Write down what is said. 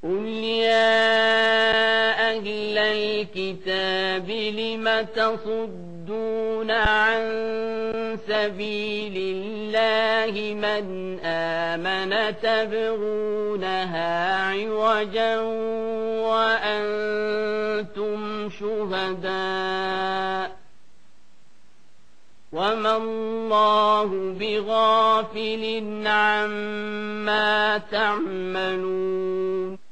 قل يا أهل الكتاب لم تصدون عن سبيل الله من آمن تبغونها عوجا وأنتم شهداء وما الله بغافل عما تعملون